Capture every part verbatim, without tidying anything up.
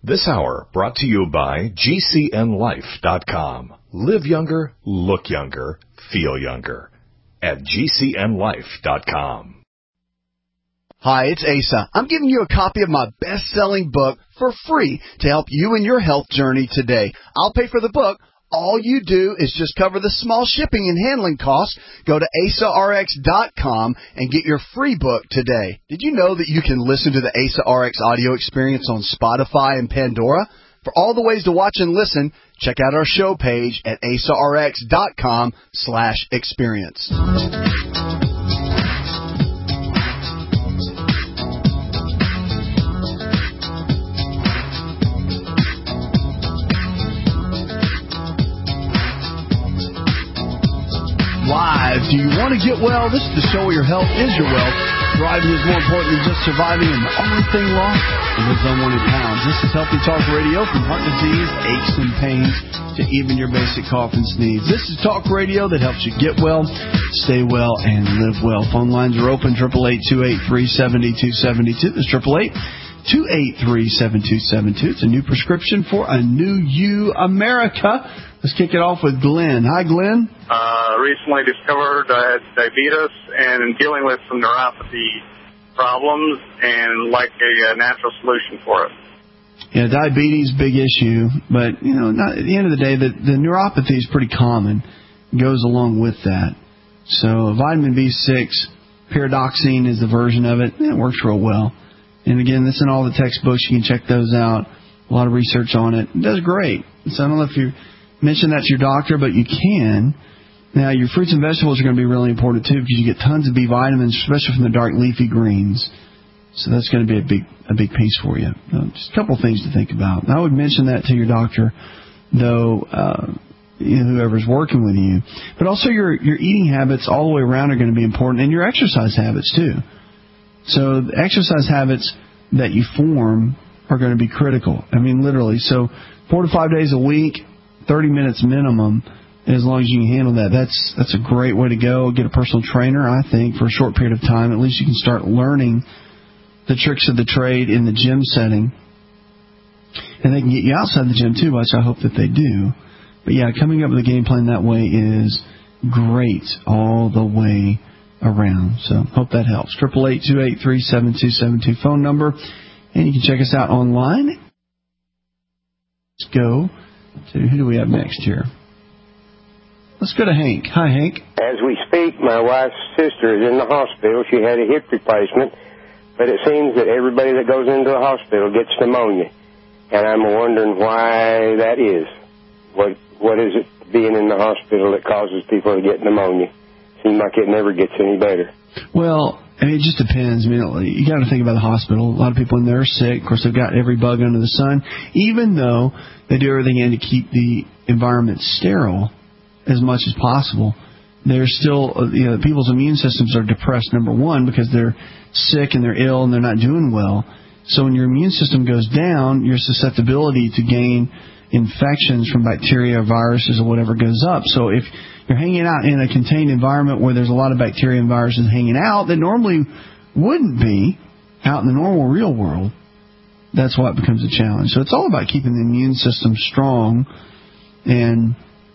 This hour brought to you by G C N life dot com. Live younger, look younger, feel younger at G C N life dot com. Hi, it's Asa. I'm giving you a copy of my best-selling book for free to help you in your health journey today. I'll pay for the book. All you do is just cover the small shipping and handling costs. Go to asa r x dot com and get your free book today. Did you know that you can listen to the Asa R X audio experience on Spotify and Pandora? For all the ways to watch and listen, check out our show page at asa r x dot com slash experience. Live. Do you want to get well? This is the show where your health is your wealth. Thriving is more important than just surviving, and the only thing lost is unwanted pounds. This is Healthy Talk Radio, from heart disease, aches and pains, to even your basic cough and sneeze. This is talk radio that helps you get well, stay well, and live well. Phone lines are open, eight eight eight, two eight three, seven two seven two. That's eight eight eight, two eight three, seven two seven two. It's a new prescription for a new you, America. Let's kick it off with Glenn. Hi, Glenn. Uh, recently discovered I had diabetes and dealing with some neuropathy problems and like a, a natural solution for it. Yeah, diabetes, big issue. But, you know, not, at the end of the day, the, the neuropathy is pretty common. It goes along with that. So vitamin B six, pyridoxine is the version of it. It works real well. And, again, this is in all the textbooks. You can check those out. A lot of research on it. It does great. So I don't know if you mention that to your doctor, but you can. Now, your fruits and vegetables are going to be really important, too, because you get tons of B vitamins, especially from the dark leafy greens. So that's going to be a big a big piece for you. Uh, just a couple of things to think about. And I would mention that to your doctor, though, uh, you know, whoever's working with you. But also your, your eating habits all the way around are going to be important, and your exercise habits, too. So the exercise habits that you form are going to be critical. I mean, literally. So four to five days a week, thirty minutes minimum, as long as you can handle that. That's that's a great way to go. Get a personal trainer, I think, for a short period of time. At least you can start learning the tricks of the trade in the gym setting. And they can get you outside the gym, too, which I hope that they do. But, yeah, coming up with a game plan that way is great all the way around. So hope that helps. eight eight eight, two eight three, seven two seven two phone number. And you can check us out online. Let's go to, who do we have next here? Let's go to Hank. Hi, Hank. As we speak, my wife's sister is in the hospital. She had a hip replacement, but it seems that everybody that goes into the hospital gets pneumonia. And I'm wondering why that is. What What is it being in the hospital that causes people to get pneumonia? Seems like it never gets any better. Well, I mean, it just depends. I mean, you got to think about the hospital. A lot of people in there are sick. Of course, they've got every bug under the sun. Even though they do everything in to keep the environment sterile as much as possible, there's still, you know, people's immune systems are depressed, number one, because they're sick and they're ill and they're not doing well. So when your immune system goes down, your susceptibility to gain infections from bacteria or viruses or whatever goes up. So if you're hanging out in a contained environment where there's a lot of bacteria and viruses hanging out that normally wouldn't be out in the normal real world, that's why it becomes a challenge. So it's all about keeping the immune system strong and,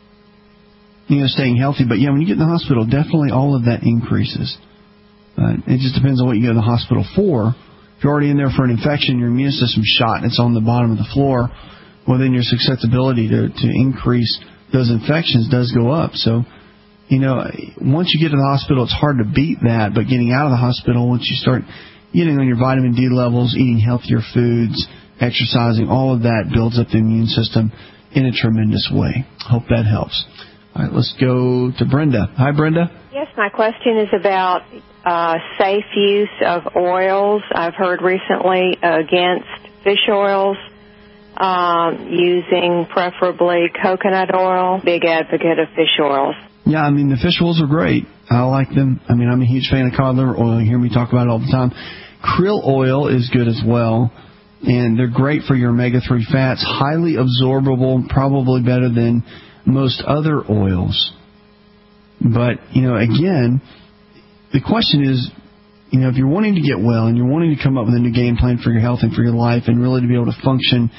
you know, staying healthy. But, yeah, when you get in the hospital, definitely all of that increases. Uh, it just depends on what you go to the hospital for. If you're already in there for an infection, your immune system's shot and it's on the bottom of the floor, well, then your susceptibility to, to increase those infections does go up. So, you know, once you get to the hospital, it's hard to beat that. But getting out of the hospital, once you start getting on your vitamin D levels, eating healthier foods, exercising, all of that builds up the immune system in a tremendous way. Hope that helps. All right, let's go to Brenda. Hi, Brenda. Yes, my question is about uh, safe use of oils. I've heard recently against fish oils, um, using preferably coconut oil. Big advocate of fish oils. Yeah, I mean, the fish oils are great. I like them. I mean, I'm a huge fan of cod liver oil. You hear me talk about it all the time. Krill oil is good as well, and they're great for your omega three fats. Highly absorbable, probably better than most other oils. But, you know, again, the question is, you know, if you're wanting to get well and you're wanting to come up with a new game plan for your health and for your life and really to be able to function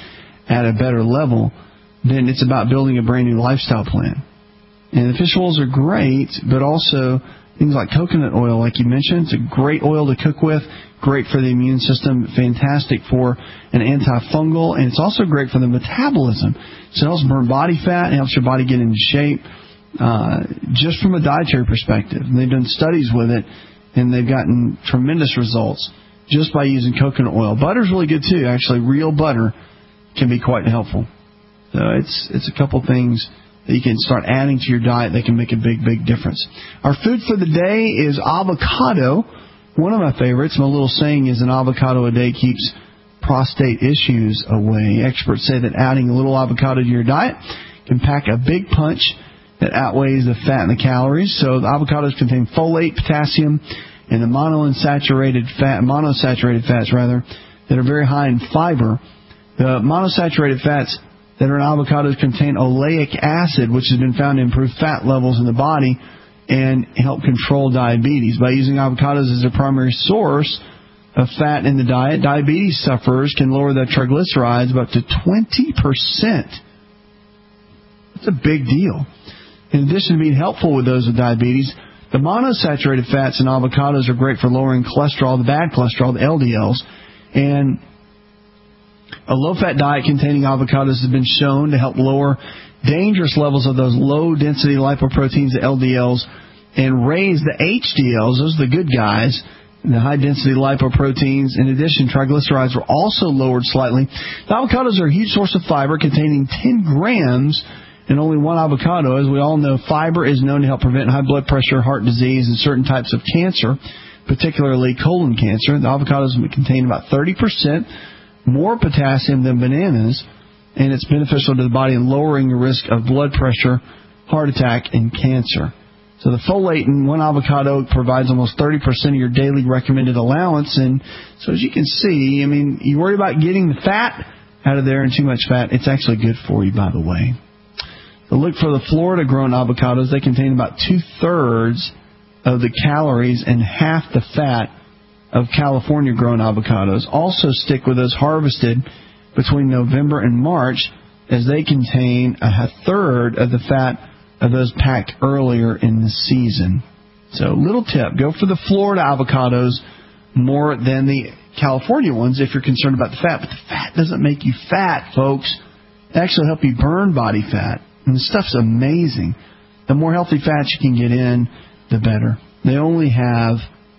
at a better level, then it's about building a brand new lifestyle plan. And the fish oils are great, but also things like coconut oil, like you mentioned, it's a great oil to cook with, great for the immune system, fantastic for an antifungal, and it's also great for the metabolism. So it helps burn body fat, it helps your body get into shape, uh, just from a dietary perspective. And they've done studies with it, and they've gotten tremendous results just by using coconut oil. Butter's really good too. Actually, real butter can be quite helpful. So it's it's a couple things that you can start adding to your diet that can make a big, big difference. Our food for the day is avocado. One of my favorites, my little saying is an avocado a day keeps prostate issues away. Experts say that adding a little avocado to your diet can pack a big punch that outweighs the fat and the calories. So the avocados contain folate, potassium, and the monounsaturated fat, monosaturated fats rather, that are very high in fiber. The monosaturated fats that are in avocados contain oleic acid, which has been found to improve fat levels in the body and help control diabetes. By using avocados as their primary source of fat in the diet, diabetes sufferers can lower their triglycerides by up to twenty percent. That's a big deal. In addition to being helpful with those with diabetes, the monosaturated fats in avocados are great for lowering cholesterol, the bad cholesterol, the L D Ls. And a low-fat diet containing avocados has been shown to help lower dangerous levels of those low-density lipoproteins, the L D Ls, and raise the H D Ls, those are the good guys, the high-density lipoproteins. In addition, triglycerides were also lowered slightly. The avocados are a huge source of fiber, containing ten grams in only one avocado. As we all know, fiber is known to help prevent high blood pressure, heart disease, and certain types of cancer, particularly colon cancer. The avocados contain about thirty percent more potassium than bananas, and it's beneficial to the body in lowering the risk of blood pressure, heart attack, and cancer. So the folate in one avocado provides almost thirty percent of your daily recommended allowance. And so as you can see, I mean, you worry about getting the fat out of there and too much fat. It's actually good for you, by the way. So look for the Florida-grown avocados. They contain about two-thirds of the calories and half the fat of California-grown avocados. Also stick with those harvested between November and March, as they contain a third of the fat of those packed earlier in the season. So little tip, go for the Florida avocados more than the California ones if you're concerned about the fat. But the fat doesn't make you fat, folks. It actually helps you burn body fat. And the stuff's amazing. The more healthy fats you can get in, the better. They only have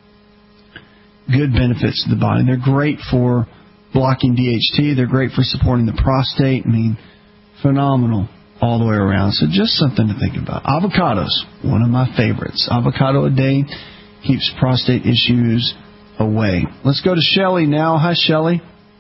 good benefits to the body. They're great for blocking D H T. They're great for supporting the prostate. I mean, phenomenal all the way around. So just something to think about. Avocados, one of my favorites. Avocado a day keeps prostate issues away. Let's go to Shelley now. Hi, Shelley.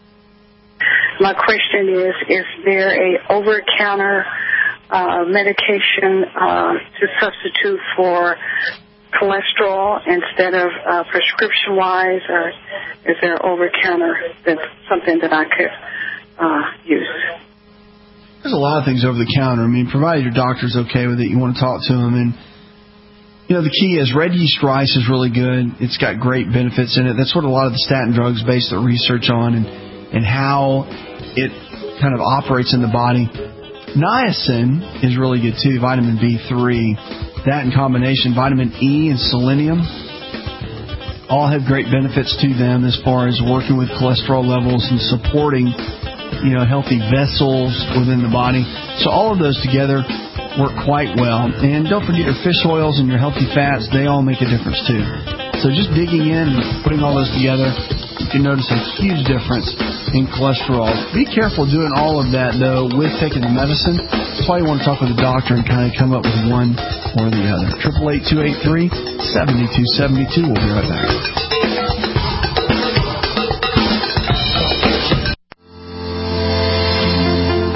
My question is, is there a over-the-counter uh, medication uh, to substitute for cholesterol instead of uh, prescription-wise, or is there over-the-counter that's something that I could uh, use? There's a lot of things over the counter. I mean, provided your doctor's okay with it, you want to talk to them. And, you know, the key is red yeast rice is really good. It's got great benefits in it. That's what a lot of the statin drugs base their research on, and, and how it kind of operates in the body. Niacin is really good, too, vitamin B three. That in combination, vitamin E and selenium, all have great benefits to them as far as working with cholesterol levels and supporting, you know, healthy vessels within the body. So all of those together work quite well. And don't forget your fish oils and your healthy fats, they all make a difference too. So just digging in and putting all those together, you can notice a huge difference in cholesterol. Be careful doing all of that, though, with taking the medicine. That's why you want to talk with a doctor and kind of come up with one or the other. eight eight eight, two eight three, seven two seven two. We'll be right back.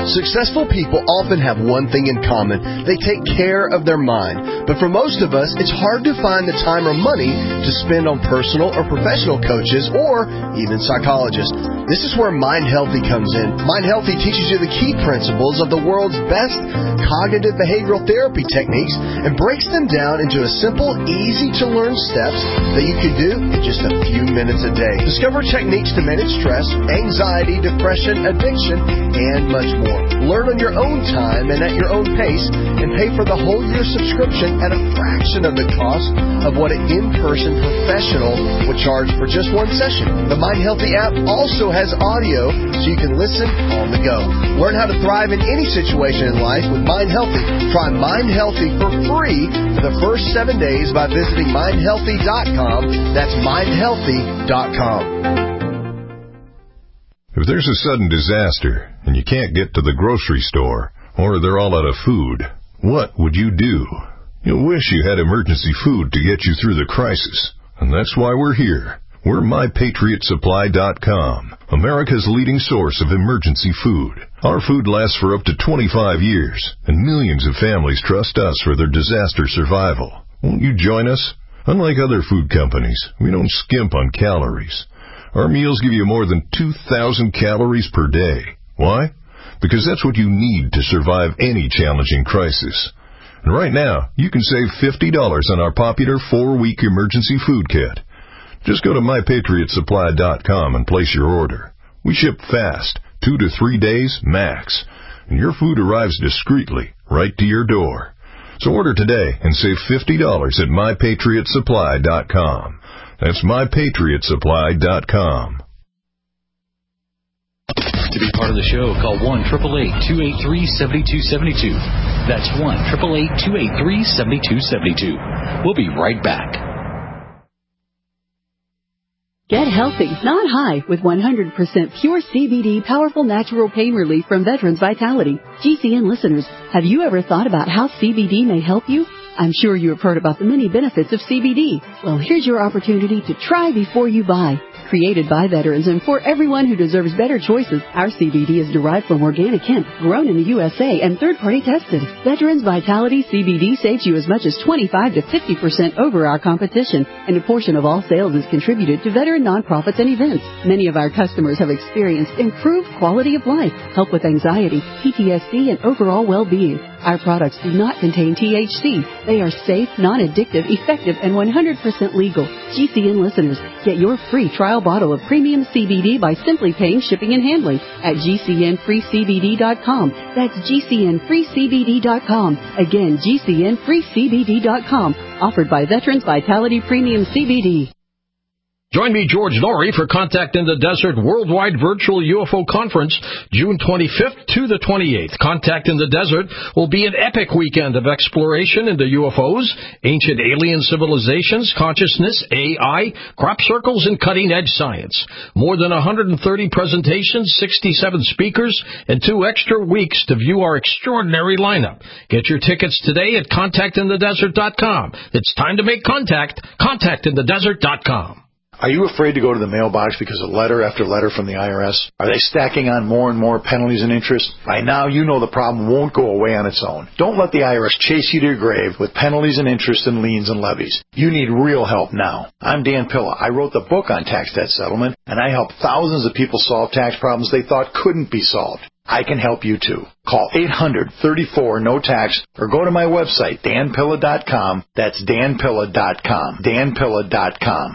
Successful people often have one thing in common. They take care of their mind. But for most of us, it's hard to find the time or money to spend on personal or professional coaches or even psychologists. This is where Mind Healthy comes in. Mind Healthy teaches you the key principles of the world's best cognitive behavioral therapy techniques and breaks them down into a simple, easy-to-learn steps that you can do in just a few minutes a day. Discover techniques to manage stress, anxiety, depression, addiction, and much more. Learn on your own time and at your own pace, and pay for the whole year subscription at a fraction of the cost of what an in-person professional would charge for just one session. The Mind Healthy app also has audio so you can listen on the go. Learn how to thrive in any situation in life with Mind Healthy. Try Mind Healthy for free for the first seven days by visiting mind healthy dot com. That's mind healthy dot com. If there's a sudden disaster and you can't get to the grocery store or they're all out of food, what would you do? You'll wish you had emergency food to get you through the crisis. And that's why we're here. We're my patriot supply dot com, America's leading source of emergency food. Our food lasts for up to twenty-five years, and millions of families trust us for their disaster survival. Won't you join us? Unlike other food companies, we don't skimp on calories. Our meals give you more than two thousand calories per day. Why? Because that's what you need to survive any challenging crisis. And right now, you can save fifty dollars on our popular four-week emergency food kit. Just go to my patriot supply dot com and place your order. We ship fast, two to three days max, and your food arrives discreetly right to your door. So order today and save fifty dollars at my patriot supply dot com. That's my patriot supply dot com. To be part of the show, call one eight eight eight, two eight three, seven two seven two. That's one eight eight eight, two eight three, seven two seven two. We'll be right back. Get healthy, not high, with one hundred percent pure C B D powerful natural pain relief from Veterans Vitality. G C N listeners, have you ever thought about how C B D may help you? I'm sure you have heard about the many benefits of C B D. Well, here's your opportunity to try before you buy. Created by veterans and for everyone who deserves better choices, our C B D is derived from organic hemp, grown in the U S A, and third-party tested. Veterans Vitality C B D saves you as much as twenty-five to fifty percent over our competition, and a portion of all sales is contributed to veteran nonprofits and events. Many of our customers have experienced improved quality of life, help with anxiety, P T S D, and overall well-being. Our products do not contain T H C. They are safe, non-addictive, effective, and one hundred percent legal. G C N listeners, get your free trial bottle of premium C B D by simply paying shipping and handling at G C N free C B D dot com. That's G C N free C B D dot com. Again, G C N free C B D dot com. Offered by Veterans Vitality Premium C B D. Join me, George Norrie, for Contact in the Desert Worldwide Virtual U F O Conference, June twenty-fifth to the twenty-eighth. Contact in the Desert will be an epic weekend of exploration into U F Os, ancient alien civilizations, consciousness, A I, crop circles, and cutting-edge science. More than one hundred thirty presentations, sixty-seven speakers, and two extra weeks to view our extraordinary lineup. Get your tickets today at contact in the desert dot com. It's time to make contact. contact in the desert dot com. Are you afraid to go to the mailbox because of letter after letter from the I R S? Are they stacking on more and more penalties and interest? By now, you know the problem won't go away on its own. Don't let the I R S chase you to your grave with penalties and interest and liens and levies. You need real help now. I'm Dan Pilla. I wrote the book on tax debt settlement, and I help thousands of people solve tax problems they thought couldn't be solved. I can help you too. Call eight hundred, thirty-four, no tax or go to my website, dan pilla dot com. That's dan pilla dot com. dan pilla dot com.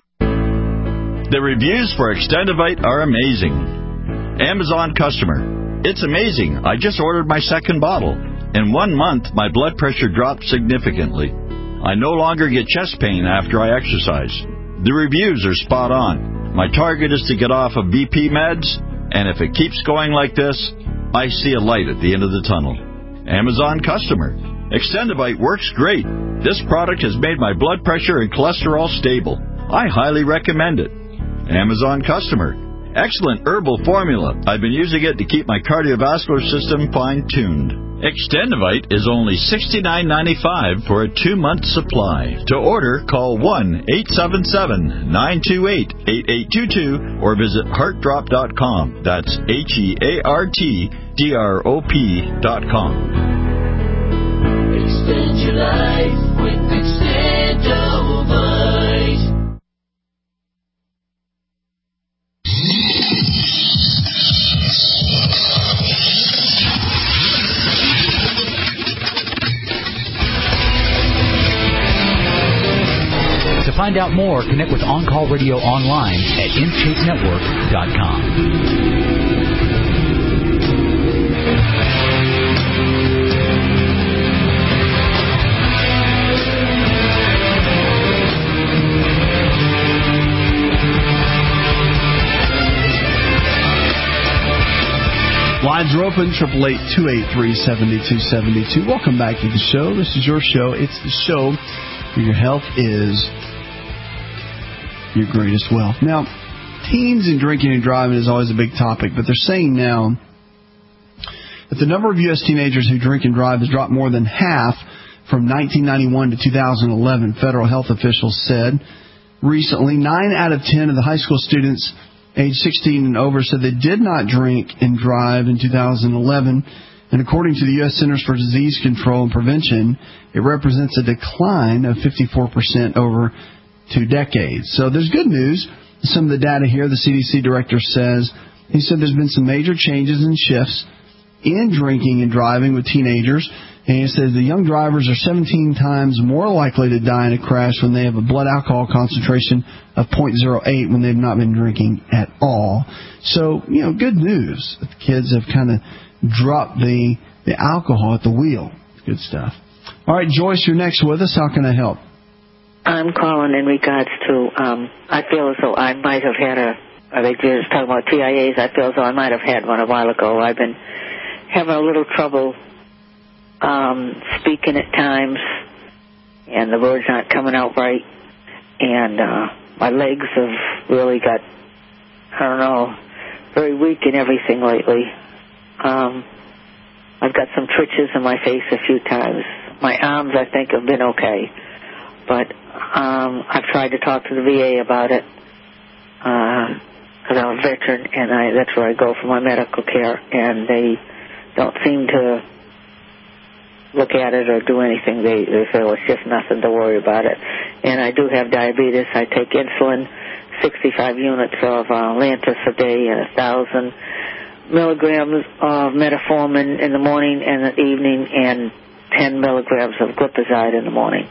The reviews for Extendivite are amazing. Amazon customer. It's amazing. I just ordered my second bottle. In one month, my blood pressure dropped significantly. I no longer get chest pain after I exercise. The reviews are spot on. My target is to get off of B P meds, and if it keeps going like this, I see a light at the end of the tunnel. Amazon customer. Extendivite works great. This product has made my blood pressure and cholesterol stable. I highly recommend it. Amazon customer. Excellent herbal formula. I've been using it to keep my cardiovascular system fine-tuned. Extendivite is only sixty-nine ninety-five for a two-month supply. To order, call one eight seven seven, nine two eight, eight eight two two or visit heart drop dot com. That's H E A R T D R O P dot com. Extend your life with Extendivite. To find out more, connect with On Call Radio online at intake network dot com. Lines are open, eight eight eight, two eight three, seven two seven two. Welcome back to the show. This is your show. It's the show where your health is your greatest wealth. Now, teens and drinking and driving is always a big topic, but they're saying now that the number of U S teenagers who drink and drive has dropped more than half from nineteen ninety-one to two thousand eleven, federal health officials said. Recently, nine out of ten of the high school students age sixteen and over said they did not drink and drive in two thousand eleven. And according to the U S Centers for Disease Control and Prevention, it represents a decline of fifty-four percent over two decades. So there's good news. Some of the data here, the C D C director says, he said there's been some major changes and shifts in drinking and driving with teenagers. And he says the young drivers are seventeen times more likely to die in a crash when they have a blood alcohol concentration of zero point zero eight when they've not been drinking at all. So, you know, good news. The kids have kind of dropped the, the alcohol at the wheel. Good stuff. All right, Joyce, you're next with us. How can I help? I'm calling in regards to, um, I feel as though I might have had a, are they just talking about T I As? I feel as though I might have had one a while ago. I've been having a little trouble um, speaking at times, and the words aren't coming out right, and uh, my legs have really got, I don't know, very weak and everything lately. Um, I've got some twitches in my face a few times. My arms, I think, have been okay. But um, I've tried to talk to the V A about it because uh, I'm a veteran, and I, that's where I go for my medical care, and they don't seem to look at it or do anything. They, they say, well, it's just nothing to worry about it. And I do have diabetes. I take insulin, sixty-five units of uh, Lantus a day and one thousand milligrams of metformin in the morning and the evening, and ten milligrams of glipizide in the morning.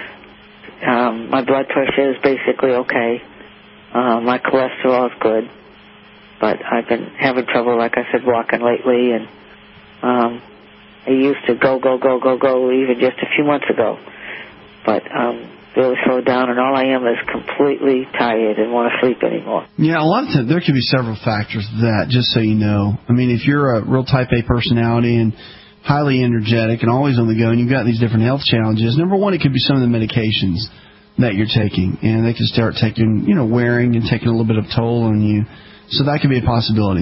Um, my blood pressure is basically okay. Uh, my cholesterol is good, but I've been having trouble, like I said, walking lately, and um, I used to go, go, go, go, go even just a few months ago, but um, really slowed down, and all I am is completely tired and want to sleep anymore. Yeah, a lot of times there could be several factors to that, just so you know. I mean, if you're a real type A personality and highly energetic and always on the go, and you've got these different health challenges, number one, it could be some of the medications that you're taking, and they can start taking, you know, wearing and taking a little bit of toll on you. So that could be a possibility.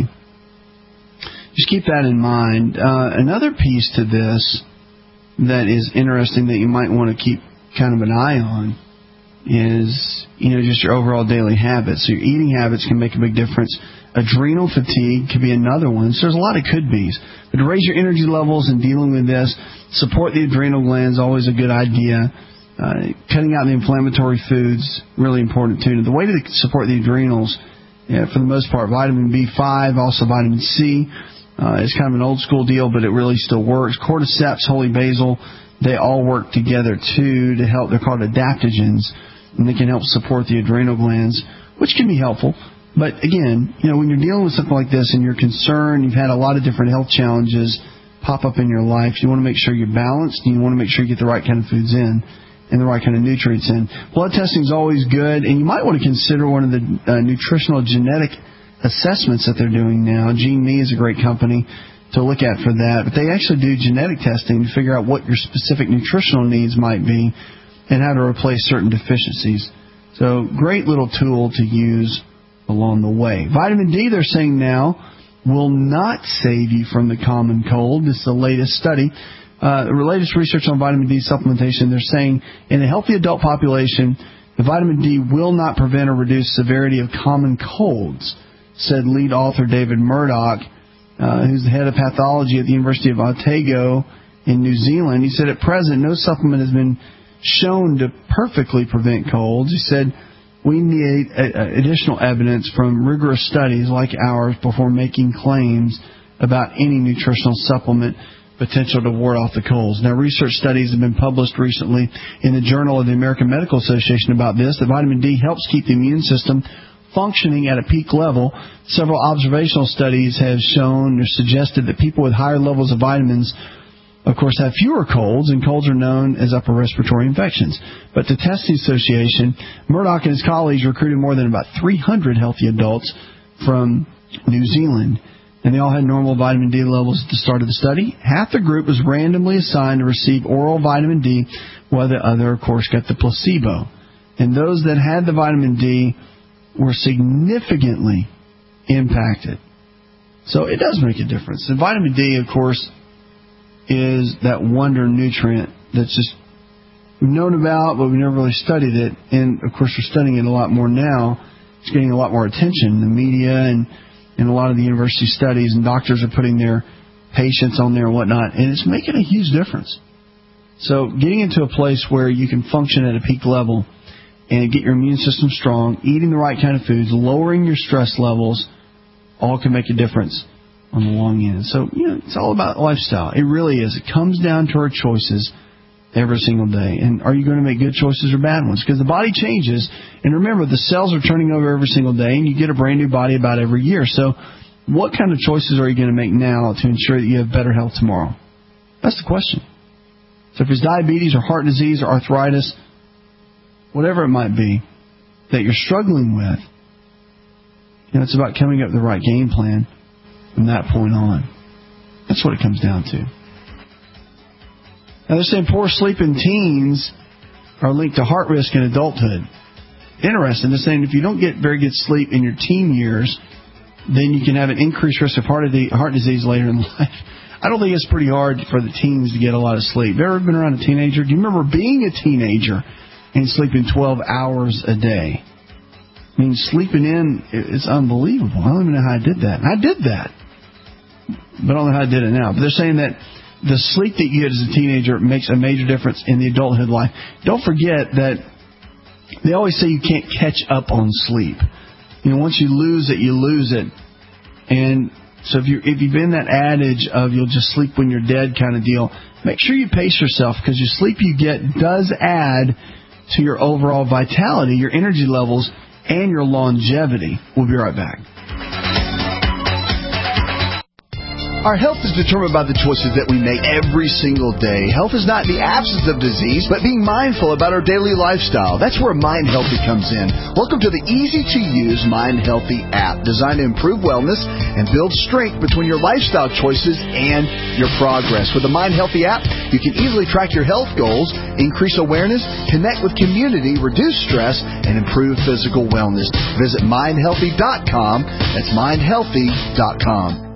Just keep that in mind. Uh, another piece to this that is interesting that you might want to keep kind of an eye on is, you know, just your overall daily habits. So your eating habits can make a big difference. Adrenal fatigue could be another one. So there's a lot of could-bes. But to raise your energy levels in dealing with this, support the adrenal glands, always a good idea. Uh, cutting out the inflammatory foods, really important too. The way to support the adrenals, yeah, for the most part, vitamin B five, also vitamin C, uh, is kind of an old school deal, but it really still works. Cordyceps, holy basil, they all work together too to help. They're called adaptogens, and they can help support the adrenal glands, which can be helpful. But again, you know, when you're dealing with something like this and you're concerned, you've had a lot of different health challenges pop up in your life, you want to make sure you're balanced, and you want to make sure you get the right kind of foods in and the right kind of nutrients in. Blood testing is always good, and you might want to consider one of the uh, nutritional genetic assessments that they're doing now. GeneMe is a great company to look at for that, but they actually do genetic testing to figure out what your specific nutritional needs might be and how to replace certain deficiencies. So great little tool to use along the way. Vitamin D, they're saying now, will not save you from the common cold. This is the latest study. Uh, the latest research on vitamin D supplementation, they're saying in a healthy adult population, the vitamin D will not prevent or reduce severity of common colds, said lead author David Murdoch, uh, who's the head of pathology at the University of Otago in New Zealand. He said at present, no supplement has been shown to perfectly prevent colds. He said, we need a, a additional evidence from rigorous studies like ours before making claims about any nutritional supplement potential to ward off the colds. Now, research studies have been published recently in the Journal of the American Medical Association about this, that vitamin D helps keep the immune system functioning at a peak level. Several observational studies have shown or suggested that people with higher levels of vitamins, of course, have fewer colds, and colds are known as upper respiratory infections. But to test the association, Murdoch and his colleagues recruited more than about three hundred healthy adults from New Zealand, and they all had normal vitamin D levels at the start of the study. Half the group was randomly assigned to receive oral vitamin D, while the other, of course, got the placebo. And those that had the vitamin D were significantly impacted. So it does make a difference. And vitamin D, of course, is that wonder nutrient that's just we've known about, but we never really studied it. And, of course, we're studying it a lot more now. It's getting a lot more attention in the media and in a lot of the university studies, and doctors are putting their patients on there and whatnot, and it's making a huge difference. So getting into a place where you can function at a peak level and get your immune system strong, eating the right kind of foods, lowering your stress levels, all can make a difference on the long end. So, you know, it's all about lifestyle. It really is. It comes down to our choices every single day. And are you going to make good choices or bad ones? Because the body changes. And remember, the cells are turning over every single day, and you get a brand new body about every year. So what kind of choices are you going to make now to ensure that you have better health tomorrow? That's the question. So if it's diabetes or heart disease or arthritis, whatever it might be that you're struggling with, you know, it's about coming up with the right game plan from that point on. That's what it comes down to. Now, they're saying poor sleep in teens are linked to heart risk in adulthood. Interesting. They're saying if you don't get very good sleep in your teen years, then you can have an increased risk of heart disease later in life. I don't think it's pretty hard for the teens to get a lot of sleep. Have you ever been around a teenager? Do you remember being a teenager and sleeping twelve hours a day? I mean, sleeping in, it's unbelievable. I don't even know how I did that. I did that. But I don't know how I did it now. But they're saying that the sleep that you get as a teenager makes a major difference in the adulthood life. Don't forget that they always say you can't catch up on sleep. You know, once you lose it, you lose it. And so if you if you've been that adage of you'll just sleep when you're dead kind of deal, make sure you pace yourself, because your sleep you get does add to your overall vitality, your energy levels, and your longevity. We'll be right back. Our health is determined by the choices that we make every single day. Health is not the absence of disease, but being mindful about our daily lifestyle. That's where Mind Healthy comes in. Welcome to the easy-to-use Mind Healthy app, designed to improve wellness and build strength between your lifestyle choices and your progress. With the Mind Healthy app, you can easily track your health goals, increase awareness, connect with community, reduce stress, and improve physical wellness. Visit mind healthy dot com. That's mind healthy dot com.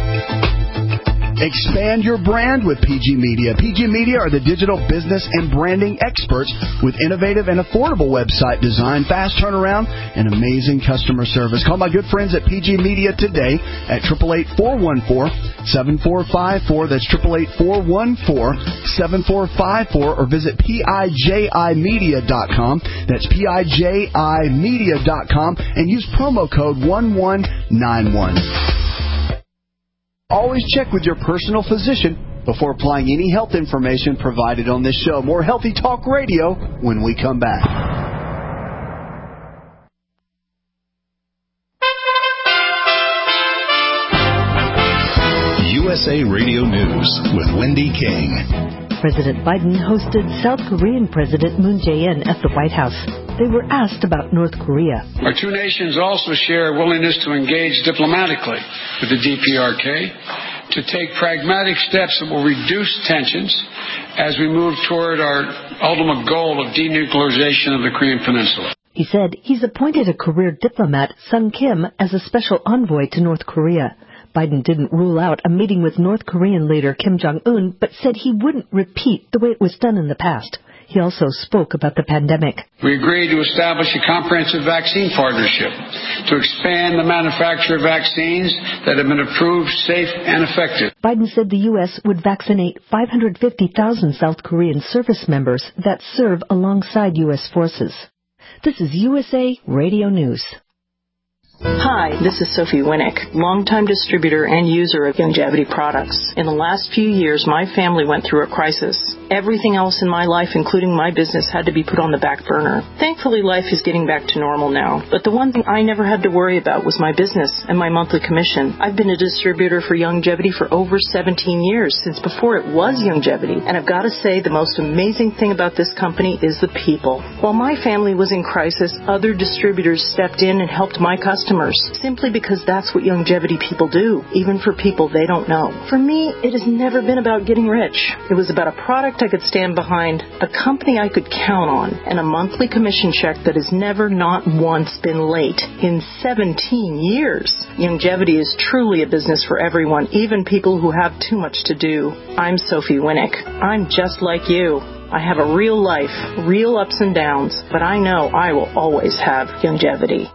Expand your brand with P G Media. P G Media are the digital business and branding experts with innovative and affordable website design, fast turnaround, and amazing customer service. Call my good friends at P G Media today at eight eight eight, four one four, seven four five four. That's eight eight eight, four one four, seven four five four, or visit P I J I media dot com. That's P I J I media dot com, and use promo code one one nine one. Always check with your personal physician before applying any health information provided on this show. More Healthy Talk Radio when we come back. U S A Radio News with Wendy King. President Biden hosted South Korean President Moon Jae-in at the White House. They were asked about North Korea. Our two nations also share a willingness to engage diplomatically with the D P R K, to take pragmatic steps that will reduce tensions as we move toward our ultimate goal of denuclearization of the Korean Peninsula. He said he's appointed a career diplomat, Sung Kim, as a special envoy to North Korea. Biden didn't rule out a meeting with North Korean leader Kim Jong-un, but said he wouldn't repeat the way it was done in the past. He also spoke about the pandemic. We agreed to establish a comprehensive vaccine partnership to expand the manufacture of vaccines that have been approved safe and effective. Biden said the U S would vaccinate five hundred fifty thousand South Korean service members that serve alongside U S forces. This is U S A Radio News. Hi, this is Sophie Winnick, longtime distributor and user of Youngevity products. In the last few years, my family went through a crisis. Everything else in my life, including my business, had to be put on the back burner. Thankfully, life is getting back to normal now. But the one thing I never had to worry about was my business and my monthly commission. I've been a distributor for Youngevity for over seventeen years, since before it was Youngevity. And I've got to say, the most amazing thing about this company is the people. While my family was in crisis, other distributors stepped in and helped my customers, simply because that's what Youngevity people do, even for people they don't know. For me, it has never been about getting rich. It was about a product I could stand behind, a company I could count on, and a monthly commission check that has never not once been late in seventeen years. Youngevity is truly a business for everyone, even people who have too much to do. I'm Sophie Winnick. I'm just like you. I have a real life, real ups and downs, but I know I will always have Youngevity.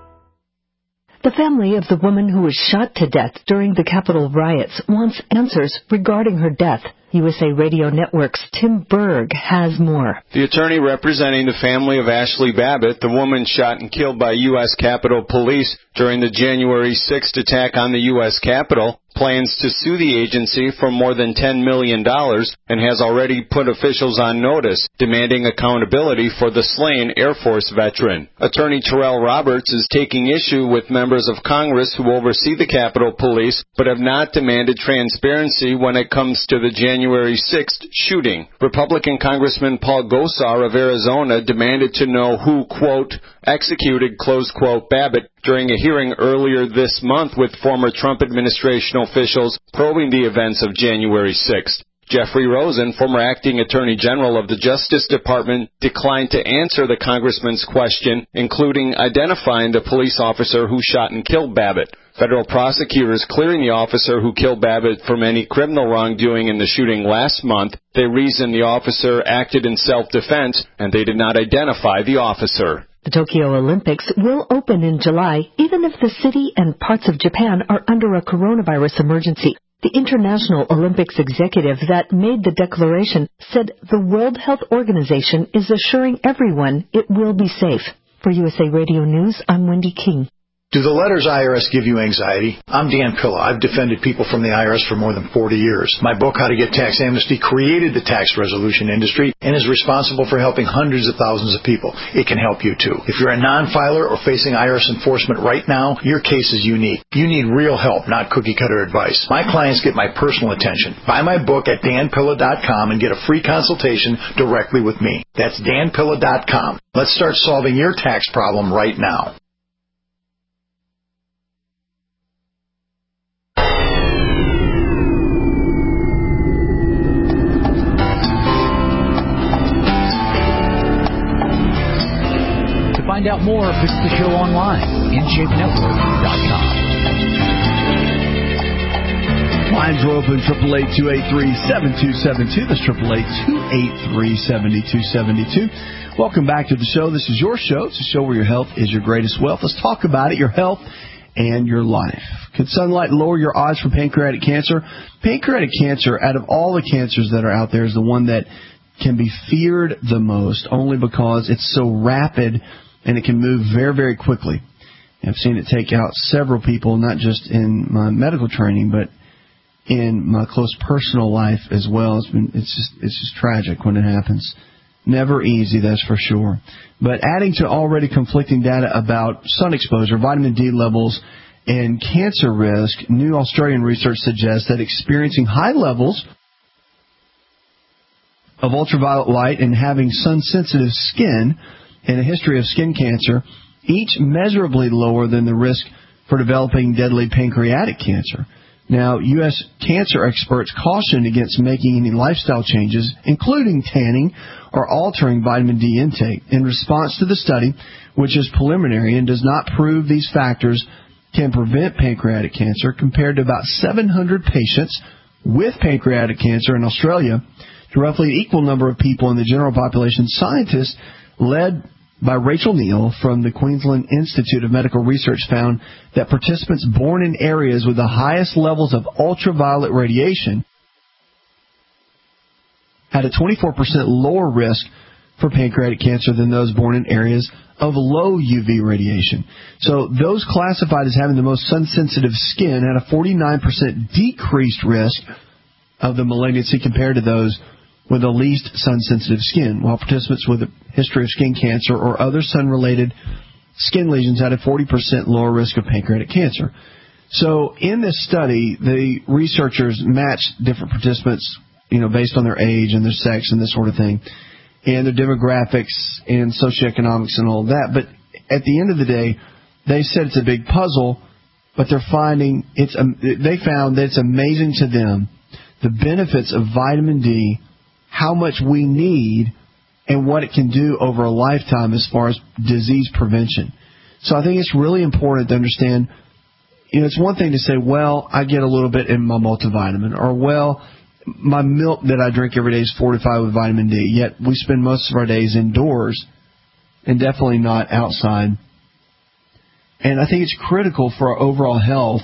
The family of the woman who was shot to death during the Capitol riots wants answers regarding her death. U S A Radio Network's Tim Berg has more. The attorney representing the family of Ashley Babbitt, the woman shot and killed by U S Capitol Police during the January sixth attack on the U S Capitol, plans to sue the agency for more than ten million dollars and has already put officials on notice, demanding accountability for the slain Air Force veteran. Attorney Terrell Roberts is taking issue with members of Congress who oversee the Capitol Police but have not demanded transparency when it comes to the January sixth shooting. Republican Congressman Paul Gosar of Arizona demanded to know who, quote, executed, close quote, Babbitt during a hearing earlier this month with former Trump administration officials probing the events of January sixth. Jeffrey Rosen, former acting attorney general of the Justice Department, declined to answer the congressman's question, including identifying the police officer who shot and killed Babbitt. Federal prosecutors clearing the officer who killed Babbitt from any criminal wrongdoing in the shooting last month. They reasoned the officer acted in self-defense, and they did not identify the officer. The Tokyo Olympics will open in July, even if the city and parts of Japan are under a coronavirus emergency. The International Olympics executive that made the declaration said the World Health Organization is assuring everyone it will be safe. For U S A Radio News, I'm Wendy King. Do the letters I R S give you anxiety? I'm Dan Pilla. I've defended people from the I R S for more than forty years. My book, How to Get Tax Amnesty, created the tax resolution industry and is responsible for helping hundreds of thousands of people. It can help you, too. If you're a non-filer or facing I R S enforcement right now, your case is unique. You need real help, not cookie-cutter advice. My clients get my personal attention. Buy my book at dan pilla dot com and get a free consultation directly with me. That's dan pilla dot com. Let's start solving your tax problem right now. Find out more, visit the show online, in shape network dot com. Lines are open, triple eight two eight three seven two seven two. That's triple eight two eight three seven two seven two. Welcome back to the show. This is your show. It's a show where your health is your greatest wealth. Let's talk about it, your health and your life. Could sunlight lower your odds for pancreatic cancer? Pancreatic cancer, out of all the cancers that are out there, is the one that can be feared the most, only because it's so rapid and it can move very, very quickly. I've seen it take out several people, not just in my medical training, but in my close personal life as well. It's been, it's just, it's just tragic when it happens. Never easy, that's for sure. But adding to already conflicting data about sun exposure, vitamin D levels, and cancer risk, new Australian research suggests that experiencing high levels of ultraviolet light and having sun-sensitive skin and a history of skin cancer, each measurably lower than the risk for developing deadly pancreatic cancer. Now, U S cancer experts caution against making any lifestyle changes, including tanning or altering vitamin D intake. In response to the study, which is preliminary and does not prove these factors can prevent pancreatic cancer, compared to about seven hundred patients with pancreatic cancer in Australia, to roughly an equal number of people in the general population, scientists led by Rachel Neal from the Queensland Institute of Medical Research found that participants born in areas with the highest levels of ultraviolet radiation had a twenty-four percent lower risk for pancreatic cancer than those born in areas of low U V radiation. So those classified as having the most sun-sensitive skin had a forty-nine percent decreased risk of the malignancy compared to those with the least sun-sensitive skin, while participants with a history of skin cancer or other sun-related skin lesions had a forty percent lower risk of pancreatic cancer. So in this study, the researchers matched different participants, you know, based on their age and their sex and this sort of thing, and their demographics and socioeconomics and all that. But at the end of the day, they said it's a big puzzle, but they're finding it's um, they found that it's amazing to them the benefits of vitamin D, how much we need, and what it can do over a lifetime as far as disease prevention. So I think it's really important to understand, you know, it's one thing to say, well, I get a little bit in my multivitamin, or, well, my milk that I drink every day is fortified with vitamin D, yet we spend most of our days indoors and definitely not outside. And I think it's critical for our overall health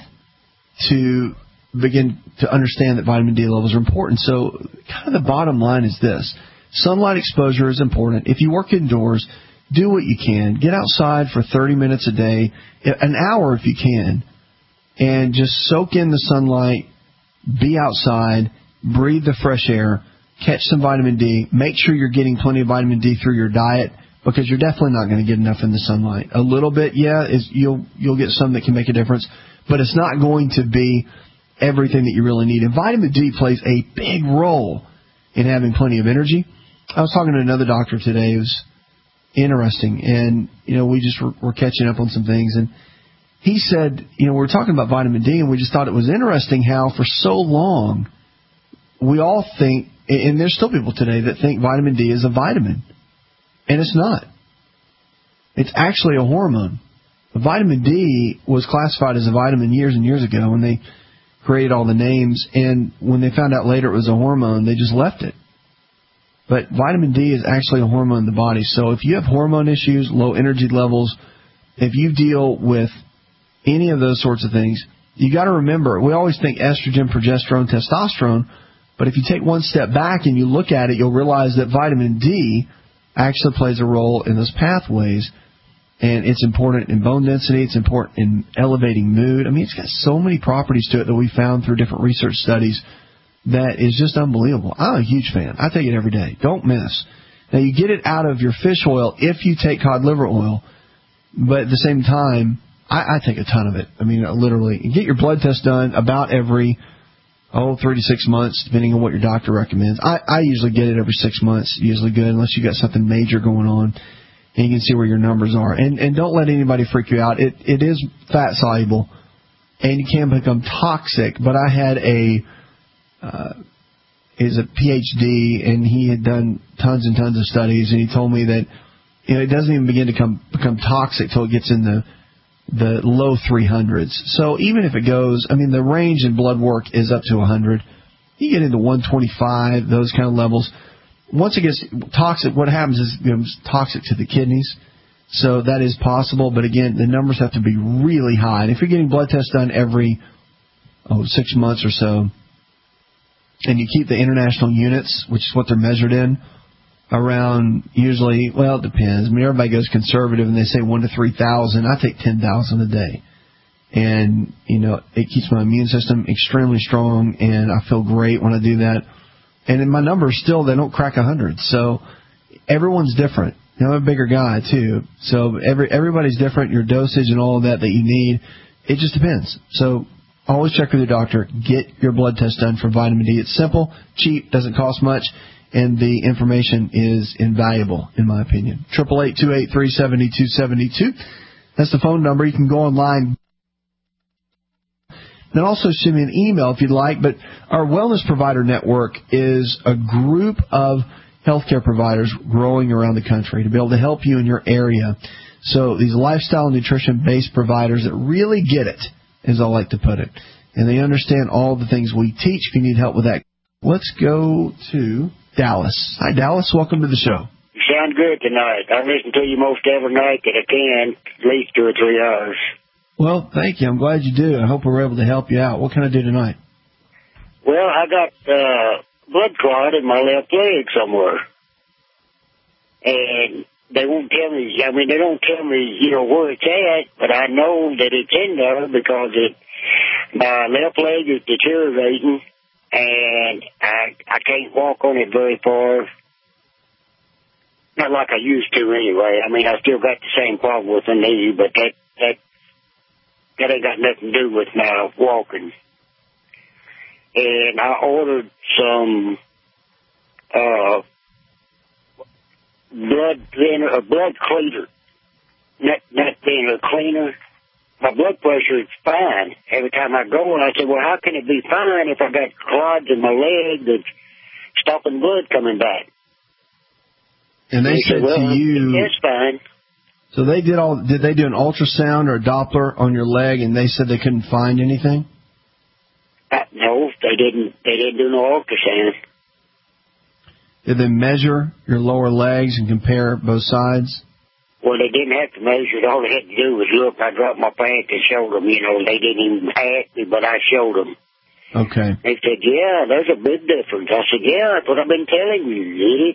to begin to understand that vitamin D levels are important. So kind of the bottom line is this. Sunlight exposure is important. If you work indoors, do what you can. Get outside for thirty minutes a day, an hour if you can, and just soak in the sunlight, be outside, breathe the fresh air, catch some vitamin D. Make sure you're getting plenty of vitamin D through your diet, because you're definitely not going to get enough in the sunlight. A little bit, yeah, is you'll you'll get some that can make a difference, but it's not going to be everything that you really need. And vitamin D plays a big role in having plenty of energy. I was talking to another doctor today. It was interesting, and you know we just were, were catching up on some things, and he said, you know, we were talking about vitamin D, and we just thought it was interesting how for so long we all think, and there's still people today that think vitamin D is a vitamin, and it's not. It's actually a hormone. Vitamin D was classified as a vitamin years and years ago when they created all the names, and when they found out later it was a hormone, they just left it. But vitamin D is actually a hormone in the body. So if you have hormone issues, low energy levels, if you deal with any of those sorts of things, you got to remember, we always think estrogen, progesterone, testosterone, but if you take one step back and you look at it, you'll realize that vitamin D actually plays a role in those pathways. And it's important in bone density. It's important in elevating mood. I mean, it's got so many properties to it that we found through different research studies that is just unbelievable. I'm a huge fan. I take it every day. Don't miss. Now, you get it out of your fish oil if you take cod liver oil, but at the same time, I, I take a ton of it. I mean, literally. You get your blood test done about every, oh, three to six months, depending on what your doctor recommends. I, I usually get it every six months, usually good, unless you got something major going on. And you can see where your numbers are. And and don't let anybody freak you out. It It is fat-soluble, and you can become toxic. But I had a, uh, is a P H D, and he had done tons and tons of studies, and he told me that, you know, it doesn't even begin to come, become toxic till it gets in the, the low three hundreds. So even if it goes, I mean, the range in blood work is up to one hundred. You get into one twenty-five, those kind of levels. Once it gets toxic, what happens is it becomes toxic to the kidneys. So that is possible. But again, the numbers have to be really high. And if you're getting blood tests done every, oh, six months or so, and you keep the international units, which is what they're measured in, around usually, well, it depends. I mean, everybody goes conservative and they say one to three thousand. I take ten thousand a day. And, you know, it keeps my immune system extremely strong, and I feel great when I do that. And in my numbers still, they don't crack one hundred. So everyone's different. You know, I'm a bigger guy, too. So every everybody's different. Your dosage and all of that that you need, it just depends. So always check with your doctor. Get your blood test done for vitamin D. It's simple, cheap, doesn't cost much, and the information is invaluable, in my opinion. eight eight eight, two eight three, seven two seven two. That's the phone number. You can go online. Then also send me an email if you'd like. But our Wellness Provider Network is a group of healthcare providers growing around the country to be able to help you in your area. So these lifestyle and nutrition-based providers that really get it, as I like to put it. And they understand all the things we teach. If you need help with that, let's go to Dallas. Hi, Dallas. Welcome to the show. You sound good tonight. I listen to you most every night that I can, at least two or three hours. Well, thank you. I'm glad you do. I hope we're able to help you out. What can I do tonight? Well, I got uh, blood clot in my left leg somewhere. And they won't tell me, I mean, they don't tell me, you know, where it's at, but I know that it's in there because it, my left leg is deteriorating, and I, I can't walk on it very far. Not like I used to anyway. I mean, I still got the same problem with the knee, but that, that, that ain't got nothing to do with my walking. And I ordered some uh, blood thinner, a blood cleaner, not not thinner, cleaner. My blood pressure is fine every time I go, and I said, well, how can it be fine if I got clots in my leg that's stopping blood coming back? And they and said, said well, to you, that's fine. So they did all. Did they do an ultrasound or a Doppler on your leg, and they said they couldn't find anything? Uh, no, they didn't. They didn't do no ultrasound. Did they measure your lower legs and compare both sides? Well, they didn't have to measure it. All they had to do was look. I dropped my pants and showed them. You know, they didn't even ask me, but I showed them. Okay. They said, yeah, there's a big difference. I said, yeah, that's what I've been telling you, you idiot.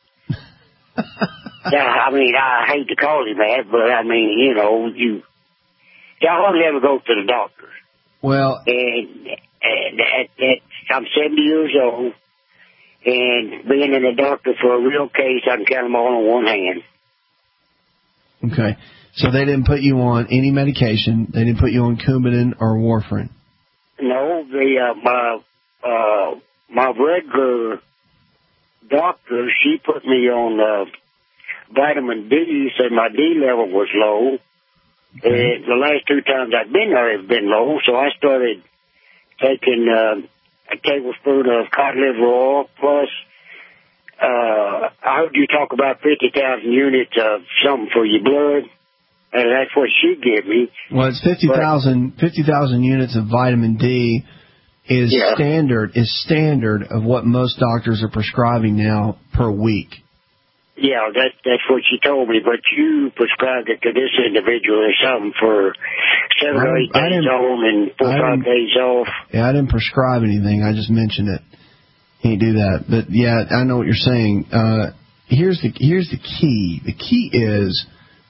Yeah, I mean, I hate to call him that, but I mean, you know, you, I hardly ever go to the doctor. Well, and, and at, at, I'm seventy years old, and being in a doctor for a real case, I can count them all on one hand. Okay, so they didn't put you on any medication. They didn't put you on Coumadin or warfarin. No, the uh, my uh, my regular doctor, she put me on uh, vitamin D, said my D level was low. Okay. And the last two times I've been there, it's been low, so I started taking uh, a tablespoon of cod liver oil, plus uh, I heard you talk about fifty thousand units of something for your blood, and that's what she gave me. Well, it's fifty thousand fifty thousand units of vitamin D is yeah. standard is standard of what most doctors are prescribing now per week. Yeah, that, that's what she told me, but you prescribed it to this individual or something for seven or eight days on and four or five days off. Yeah, I didn't prescribe anything. I just mentioned it. Can't do that. But, yeah, I know what you're saying. Uh, here's the here's the key. The key is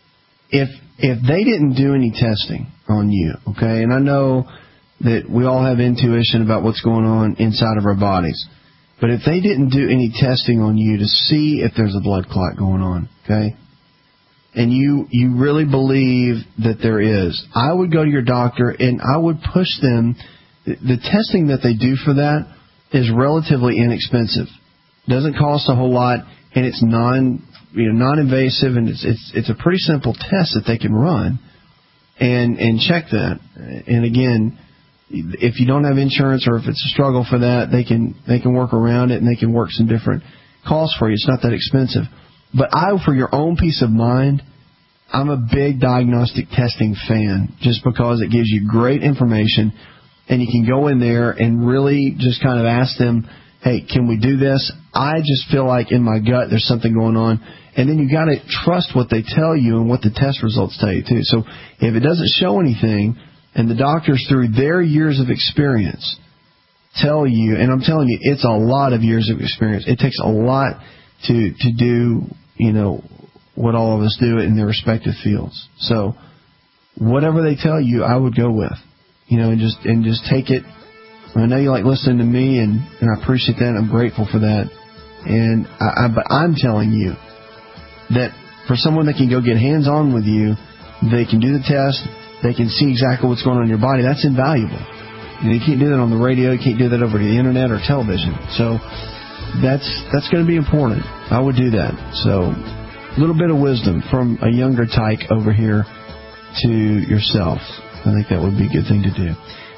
if if they didn't do any testing on you, okay, and I know that we all have intuition about what's going on inside of our bodies. But if they didn't do any testing on you to see if there's a blood clot going on, okay, and you, you really believe that there is, I would go to your doctor and I would push them. The testing that they do for that is relatively inexpensive. Doesn't cost a whole lot, and it's non, you know, non-invasive, and it's it's it's a pretty simple test that they can run and and check that. And again, if you don't have insurance or if it's a struggle for that, they can they can work around it and they can work some different costs for you. It's not that expensive. But I, for your own peace of mind, I'm a big diagnostic testing fan just because it gives you great information and you can go in there and really just kind of ask them, hey, can we do this? I just feel like in my gut there's something going on. And then you got to trust what they tell you and what the test results tell you, too. So if it doesn't show anything, and the doctors, through their years of experience, tell you, and I'm telling you, it's a lot of years of experience. It takes a lot to to do, you know, what all of us do in their respective fields. So whatever they tell you, I would go with, you know, and just and just take it. I know you like listening to me, and, and I appreciate that. I'm grateful for that. And I, I, but I'm telling you that for someone that can go get hands-on with you, they can do the test. They can see exactly what's going on in your body. That's invaluable. You know, you can't do that on the radio. You can't do that over the internet or television. So that's that's going to be important. I would do that. So a little bit of wisdom from a younger tyke over here to yourself. I think that would be a good thing to do.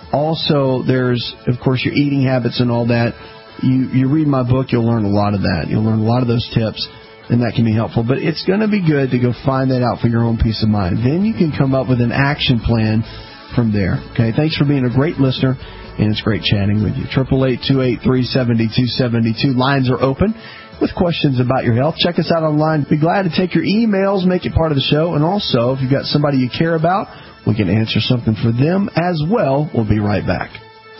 Also, there's, of course, your eating habits and all that. You, you read my book, you'll learn a lot of that. You'll learn a lot of those tips, and that can be helpful. But it's going to be good to go find that out for your own peace of mind. Then you can come up with an action plan from there. Okay, thanks for being a great listener, and it's great chatting with you. eight eight eight, two eight three, seven two seven two. Lines are open with questions about your health. Check us out online. Be glad to take your emails, make it part of the show. And also, if you've got somebody you care about, we can answer something for them as well. We'll be right back.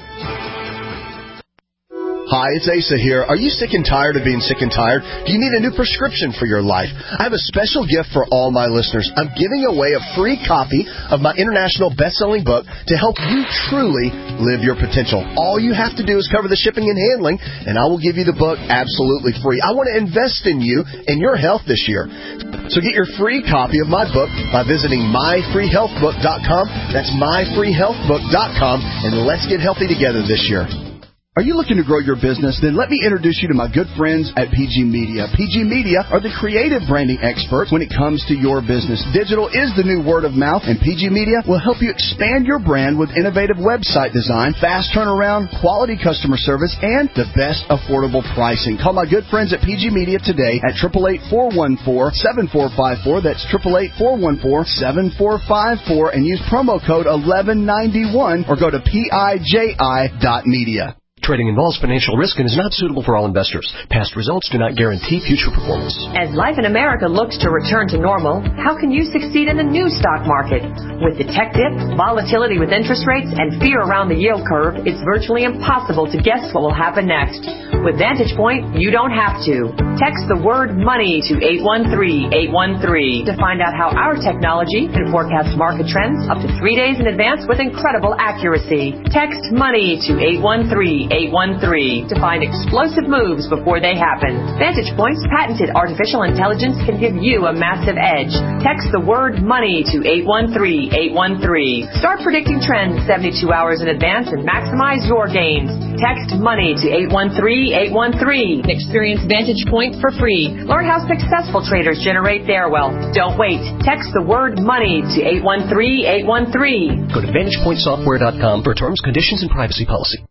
Hi, it's Asa here. Are you sick and tired of being sick and tired? Do you need a new prescription for your life? I have a special gift for all my listeners. I'm giving away a free copy of my international best-selling book to help you truly live your potential. All you have to do is cover the shipping and handling, and I will give you the book absolutely free. I want to invest in you and your health this year. So get your free copy of my book by visiting my free health book dot com. That's my free health book dot com, and let's get healthy together this year. Are you looking to grow your business? Then let me introduce you to my good friends at P G Media. P G Media are the creative branding experts when it comes to your business. Digital is the new word of mouth, and P G Media will help you expand your brand with innovative website design, fast turnaround, quality customer service, and the best affordable pricing. Call my good friends at P G Media today at eight eight eight, four one four, seven four five four. That's eight eight eight, four one four, seven four five four, and use promo code eleven ninety-one or go to P I J I dot media. Trading involves financial risk and is not suitable for all investors. Past results do not guarantee future performance. As life in America looks to return to normal, how can you succeed in the new stock market? With the tech dip, volatility with interest rates, and fear around the yield curve, it's virtually impossible to guess what will happen next. With Vantage Point, you don't have to. Text the word money to eight one three, eight one three to find out how our technology can forecast market trends up to three days in advance with incredible accuracy. Text money to eight one three, eight one three to find explosive moves before they happen. Vantage Point's patented artificial intelligence can give you a massive edge. Text the word money to eight one three, eight one three. Start predicting trends seventy-two hours in advance and maximize your gains. Text money to eight one three, eight one three. Experience Vantage Point for free. Learn how successful traders generate their wealth. Don't wait. Text the word money to eight one three, eight one three. Go to vantage point software dot com for terms, conditions, and privacy policy.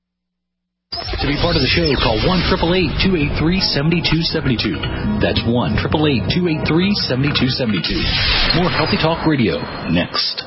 To be part of the show, call one eight eight eight, two eight three, seven two seven two. That's one eight eight eight, two eight three, seven two seven two. More Healthy Talk Radio next.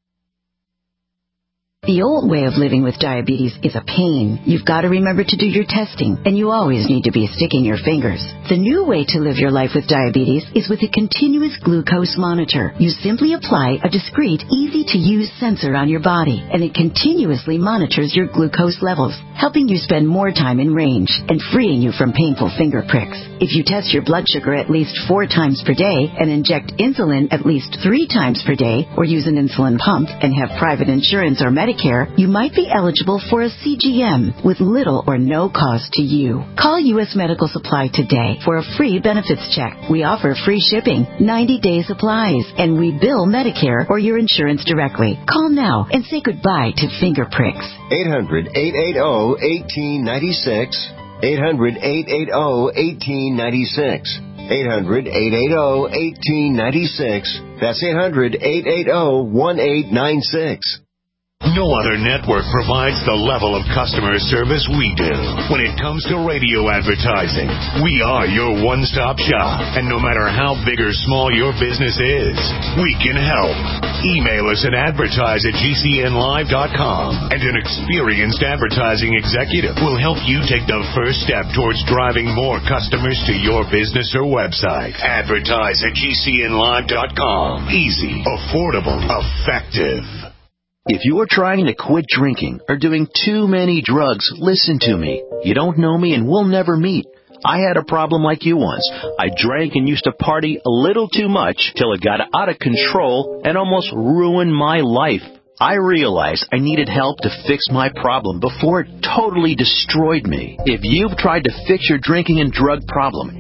The old way of living with diabetes is a pain. You've got to remember to do your testing, and you always need to be sticking your fingers. The new way to live your life with diabetes is with a continuous glucose monitor. You simply apply a discreet, easy-to-use sensor on your body, and it continuously monitors your glucose levels, helping you spend more time in range and freeing you from painful finger pricks. If you test your blood sugar at least four times per day and inject insulin at least three times per day, or use an insulin pump and have private insurance or Medicare, you might be eligible for a C G M with little or no cost to you. Call U S Medical Supply today for a free benefits check. We offer free shipping, ninety-day supplies, and we bill Medicare or your insurance directly. Call now and say goodbye to finger pricks. eight hundred, eight eight zero, one eight nine six. eight hundred, eight eight zero, one eight nine six. eight hundred, eight eight zero, one eight nine six. That's eight hundred, eight eight zero, one eight nine six. No other network provides the level of customer service we do. When it comes to radio advertising, we are your one-stop shop. And no matter how big or small your business is, we can help. Email us at advertise at G C N live dot com, and an experienced advertising executive will help you take the first step towards driving more customers to your business or website. Advertise at G C N live dot com. Easy, affordable, effective. If you are trying to quit drinking or doing too many drugs, listen to me. You don't know me and we'll never meet. I had a problem like you once. I drank and used to party a little too much till it got out of control and almost ruined my life. I realized I needed help to fix my problem before it totally destroyed me. If you've tried to fix your drinking and drug problem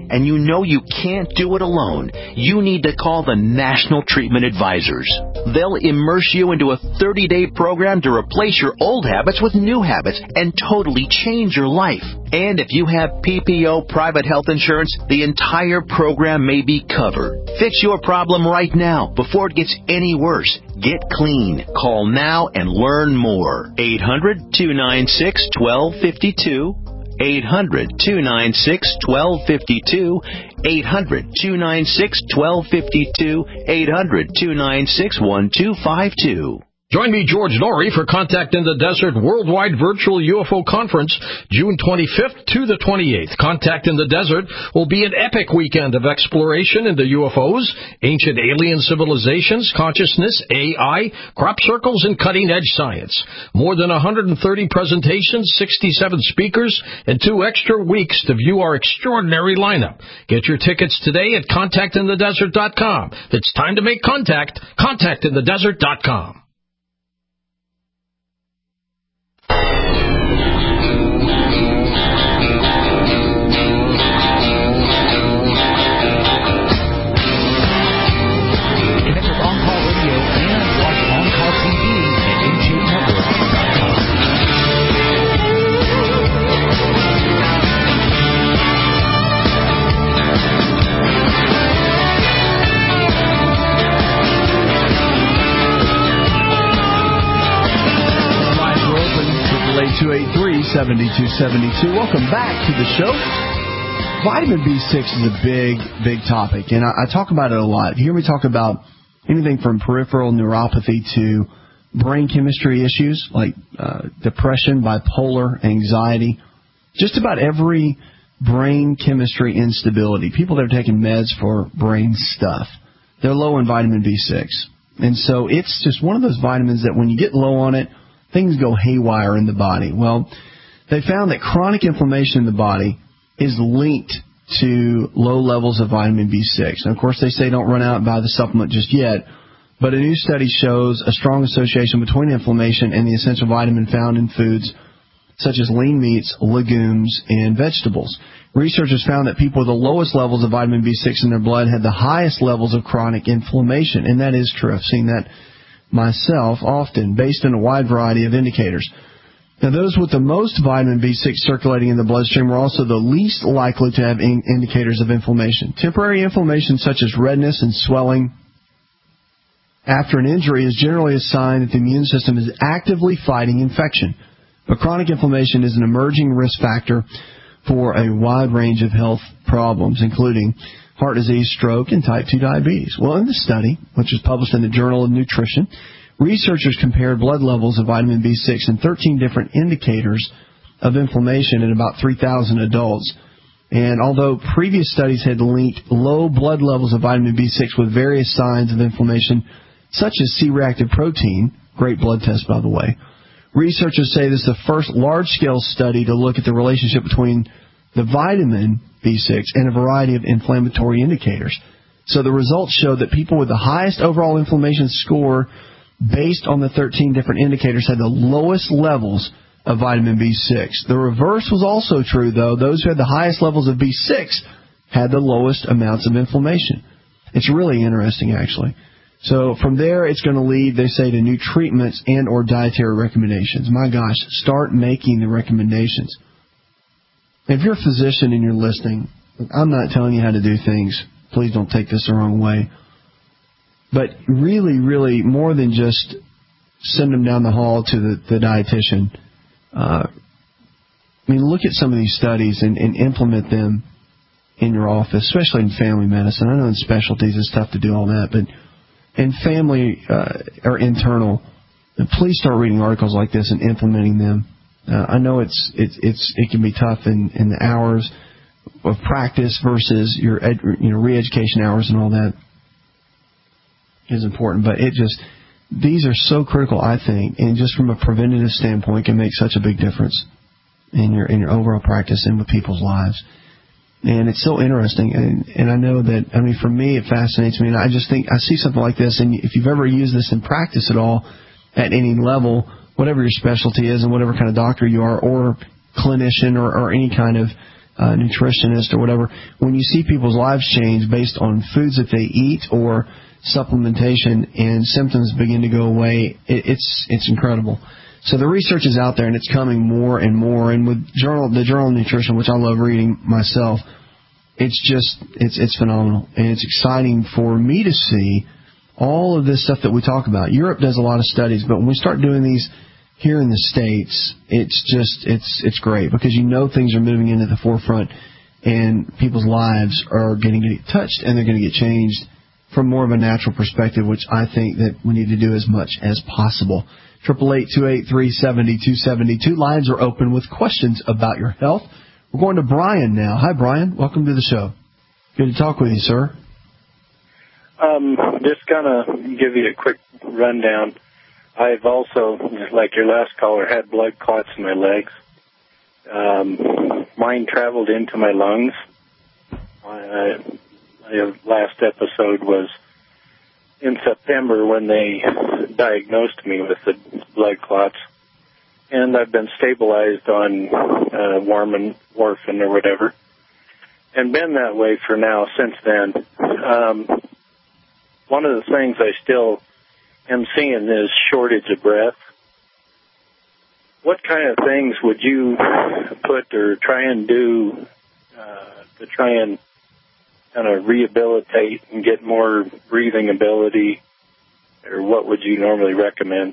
and you know you can't do it alone, you need to call the National Treatment Advisors. They'll immerse you into a thirty-day program to replace your old habits with new habits and totally change your life. And if you have P P O private health insurance, the entire program may be covered. Fix your problem right now before it gets any worse. Get clean. Call now and learn more. eight hundred, two nine six, one two five two. eight hundred, two nine six, one two five two. eight hundred, two nine six, one two five two. eight hundred, two nine six, one two five two. Join me, George Norrie, for Contact in the Desert Worldwide Virtual U F O Conference, June twenty-fifth to the twenty-eighth. Contact in the Desert will be an epic weekend of exploration into U F Os, ancient alien civilizations, consciousness, A I, crop circles, and cutting-edge science. More than one hundred thirty presentations, sixty-seven speakers, and two extra weeks to view our extraordinary lineup. Get your tickets today at contact in the desert dot com. It's time to make contact. contact in the desert dot com. two eight three, seven two seven two. Welcome back to the show. Vitamin B six is a big, big topic, and I, I talk about it a lot. You hear me talk about anything from peripheral neuropathy to brain chemistry issues like uh, depression, bipolar, anxiety, just about every brain chemistry instability. People that are taking meds for brain stuff, they're low in vitamin B six. And so it's just one of those vitamins that when you get low on it, things go haywire in the body. Well, they found that chronic inflammation in the body is linked to low levels of vitamin B six. And, of course, they say don't run out and buy the supplement just yet, but a new study shows a strong association between inflammation and the essential vitamin found in foods such as lean meats, legumes, and vegetables. Researchers found that people with the lowest levels of vitamin B six in their blood had the highest levels of chronic inflammation, and that is true. I've seen that myself often, based on a wide variety of indicators. Now, those with the most vitamin B six circulating in the bloodstream are also the least likely to have in- indicators of inflammation. Temporary inflammation such as redness and swelling after an injury is generally a sign that the immune system is actively fighting infection. But chronic inflammation is an emerging risk factor for a wide range of health problems, including heart disease, stroke, and type two diabetes. Well, in this study, which was published in the Journal of Nutrition, researchers compared blood levels of vitamin B six in thirteen different indicators of inflammation in about three thousand adults. And although previous studies had linked low blood levels of vitamin B six with various signs of inflammation, such as C-reactive protein, great blood test, by the way, researchers say this is the first large-scale study to look at the relationship between the vitamin B six and a variety of inflammatory indicators. So the results show that people with the highest overall inflammation score based on the thirteen different indicators had the lowest levels of vitamin B six. The reverse was also true, though. Those who had the highest levels of B six had the lowest amounts of inflammation. It's really interesting, actually. So from there, it's going to lead, they say, to new treatments and or dietary recommendations. My gosh, start making the recommendations. If you're a physician and you're listening, I'm not telling you how to do things. Please don't take this the wrong way. But really, really, more than just send them down the hall to the, the dietitian, uh, I mean, look at some of these studies and, and implement them in your office, especially in family medicine. I know in specialties it's tough to do all that, but in family uh, or internal, please start reading articles like this and implementing them. Uh, I know it's it's it's it can be tough in, in the hours of practice versus your ed, you know re-education hours and all that is important, but it just these are so critical, I think, and just from a preventative standpoint, can make such a big difference in your in your overall practice and with people's lives. And it's so interesting, and, and I know that, I mean, for me, it fascinates me, and I just think, I see something like this, and if you've ever used this in practice at all, at any level, whatever your specialty is and whatever kind of doctor you are, or clinician, or, or any kind of uh, nutritionist or whatever, when you see people's lives change based on foods that they eat or supplementation and symptoms begin to go away, it, it's it's incredible. So the research is out there, and it's coming more and more. And with journal, the Journal of Nutrition, which I love reading myself, it's just it's it's phenomenal, and it's exciting for me to see all of this stuff that we talk about. Europe does a lot of studies, but when we start doing these here in the States, it's just it's it's great because you know things are moving into the forefront, and people's lives are going to get touched, and they're going to get changed from more of a natural perspective, which I think that we need to do as much as possible. Triple eight two eight three seventy two seventy two. Lines are open with questions about your health. We're going to Brian now. Hi, Brian. Welcome to the show. Good to talk with you, sir. Um, just gonna give you a quick rundown. I've also, like your last caller, had blood clots in my legs. Um, mine traveled into my lungs. My, my last episode was in September when they diagnosed me with the blood clots. And I've been stabilized on uh, warm warfarin or whatever, and been that way for now since then. Um, one of the things I still am seeing is shortage of breath. What kind of things would you put or try and do uh, to try and kind of rehabilitate and get more breathing ability, or what would you normally recommend?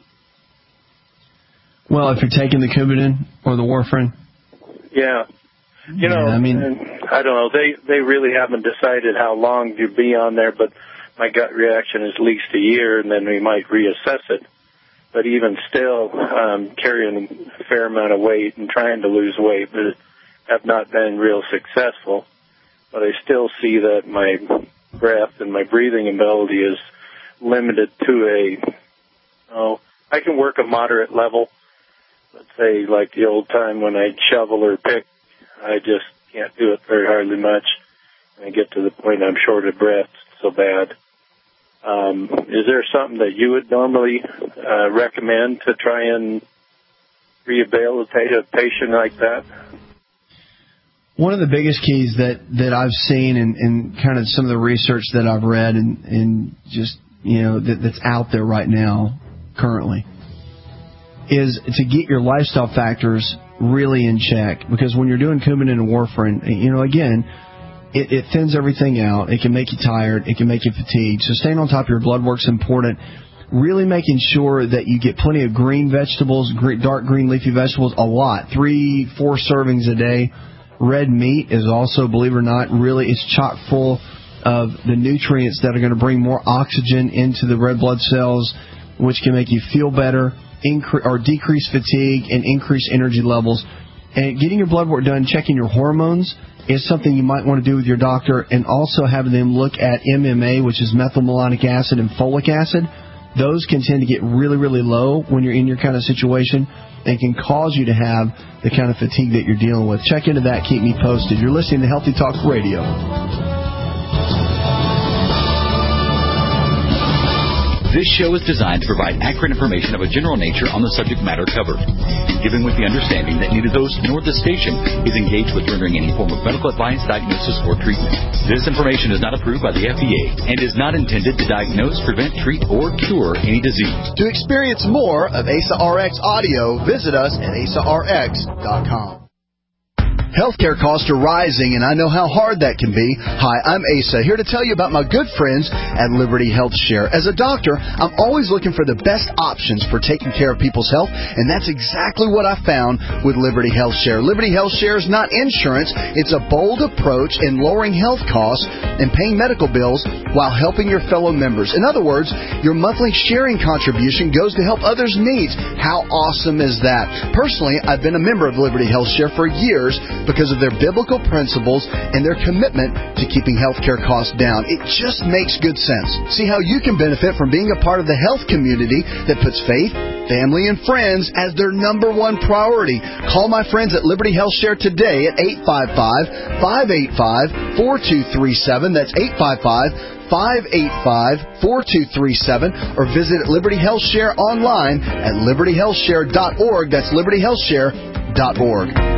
Well, if you're taking the Coumadin or the warfarin? Yeah. You know, yeah, I mean, I don't know. They they really haven't decided how long to be on there, but my gut reaction is at least a year, and then we might reassess it. But even still, um, carrying a fair amount of weight and trying to lose weight, but have not been real successful. But I still see that my breath and my breathing ability is limited to a, oh, I can work a moderate level. Let's say like the old time when I'd shovel or pick, I just can't do it very hardly much. And I get to the point I'm short of breath so bad. Um, is there something that you would normally uh, recommend to try and rehabilitate a patient like that? One of the biggest keys that, that I've seen in, in kind of some of the research that I've read and, and just, you know, that, that's out there right now currently is to get your lifestyle factors really in check. Because when you're doing Coumadin and warfarin, you know, again, it, it thins everything out. It can make you tired. It can make you fatigued. So staying on top of your blood work's important. Really making sure that you get plenty of green vegetables, green, dark green leafy vegetables, a lot. Three, four servings a day. Red meat is also, believe it or not, really it's chock full of the nutrients that are going to bring more oxygen into the red blood cells, which can make you feel better, increase or decrease fatigue, and increase energy levels. And getting your blood work done, checking your hormones, is something you might want to do with your doctor, and also having them look at M M A, which is methylmalonic acid, and folic acid. Those can tend to get really, really low when you're in your kind of situation and can cause you to have the kind of fatigue that you're dealing with. Check into that. Keep me posted. You're listening to Healthy Talk Radio. This show is designed to provide accurate information of a general nature on the subject matter covered, given with the understanding that neither host nor the station is engaged with rendering any form of medical advice, diagnosis, or treatment. This information is not approved by the F D A and is not intended to diagnose, prevent, treat, or cure any disease. To experience more of A S A R X audio, visit us at A S A R X dot com. Healthcare costs are rising, and I know how hard that can be. Hi, I'm Asa, here to tell you about my good friends at Liberty Health Share. As a doctor, I'm always looking for the best options for taking care of people's health, and that's exactly what I found with Liberty Health Share. Liberty Health Share is not insurance. It's a bold approach in lowering health costs and paying medical bills while helping your fellow members. In other words, your monthly sharing contribution goes to help others' needs. How awesome is that? Personally, I've been a member of Liberty Health Share for years, because of their biblical principles and their commitment to keeping healthcare costs down. It just makes good sense. See how you can benefit from being a part of the health community that puts faith, family, and friends as their number one priority. Call my friends at Liberty Health Share today at eight five five, five eight five, four two three seven. That's eight five five, five eight five, four two three seven. Or visit Liberty Health Share online at liberty health share dot org. That's liberty health share dot org.